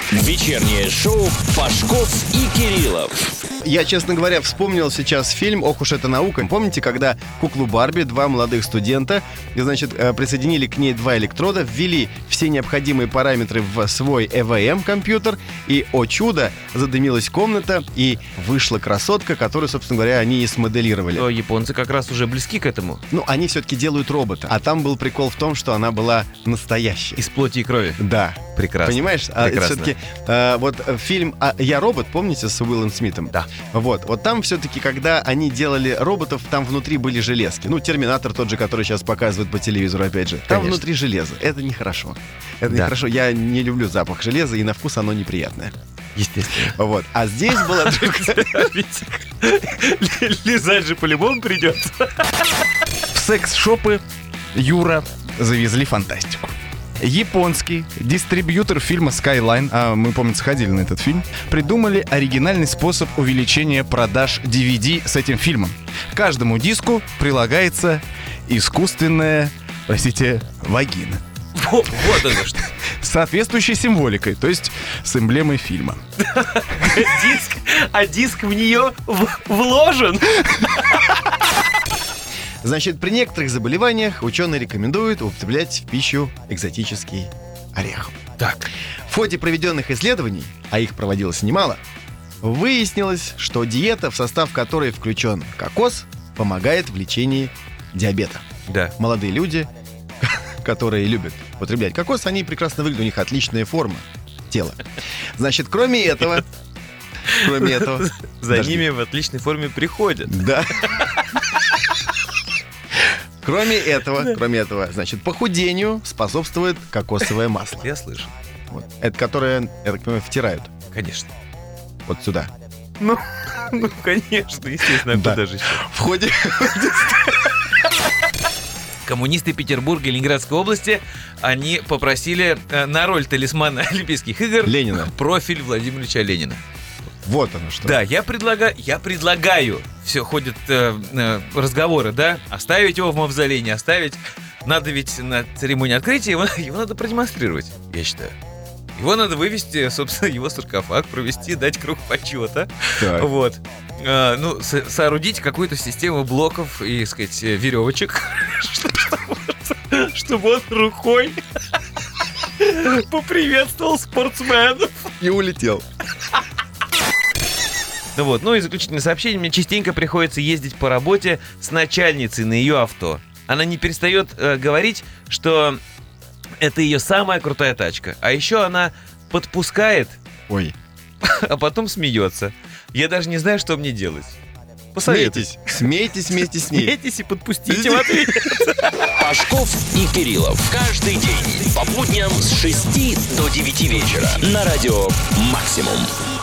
Вечернее шоу Пашков и Кириллов. Я, честно говоря, вспомнил сейчас фильм «Ох уж эта наука». Помните, когда куклу Барби, два молодых студента, присоединили к ней два электрода, ввели все необходимые параметры в свой ЭВМ-компьютер, и, о чудо, задымилась комната, и вышла красотка, которую, собственно говоря, они и смоделировали. То японцы как раз уже близки к этому. Ну, они все-таки делают робота. А там был прикол в том, что она была настоящей. Из плоти и крови. Да. Прекрасно. Понимаешь? Прекрасно. Все-таки вот фильм «Я робот», помните, с Уиллом Смитом? Да. Вот там все-таки, когда они делали роботов, там внутри были железки. Ну, «Терминатор» тот же, который сейчас показывают по телевизору, опять же. Там Конечно. внутри железо. Это нехорошо. Это Да. нехорошо. Я не люблю запах железа, и на вкус оно неприятное. Естественно. Вот. А здесь была Лизать же по-любому придется. В секс-шопы Юра завезли фантастику. Японский дистрибьютор фильма Skyline, а мы, помнится, ходили на этот фильм, придумали оригинальный способ увеличения продаж DVD с этим фильмом. К каждому диску прилагается искусственная, вагина. Вот оно что. С соответствующей символикой, то есть с эмблемой фильма. Диск в нее вложен. Значит, при некоторых заболеваниях ученые рекомендуют употреблять в пищу экзотический орех. Так. В ходе проведенных исследований, а их проводилось немало, выяснилось, что диета, в состав которой включен кокос, помогает в лечении диабета. Да. Молодые люди, которые любят употреблять кокос, они прекрасно выглядят, у них отличная форма тела. Значит, кроме этого... За Подожди. ними в отличной форме приходят. Да. Кроме этого, значит, похудению способствует кокосовое масло. Я слышу. Вот. Это которое, я так понимаю, втирают Конечно. вот сюда. Ну, конечно, естественно, Да. куда же еще? В ходе... Коммунисты Петербурга и Ленинградской области, они попросили на роль талисмана Олимпийских игр Ленина. профиль Владимира Ильича Ленина. Вот оно что. Да, я предлагаю, все ходят разговоры, да, оставить его в мавзолее, не оставить. Надо ведь на церемонии открытия его надо продемонстрировать, я считаю. Его надо вывести, собственно, его саркофаг, провести, дать круг почета. Так. Вот. Соорудить какую-то систему блоков и, так сказать, веревочек, чтобы он рукой поприветствовал спортсменов. И улетел. Ну и заключительное сообщение. Мне частенько приходится ездить по работе с начальницей на ее авто. Она не перестает говорить, что это ее самая крутая тачка. А еще она подпускает, Ой. а потом смеется. Я даже не знаю, что мне делать. Посоветуйте. Смейтесь вместе с ней. Смейтесь и подпустите в ответ. Пашков и Кириллов. Каждый день по будням с 6 до 9 вечера на радио «Максимум».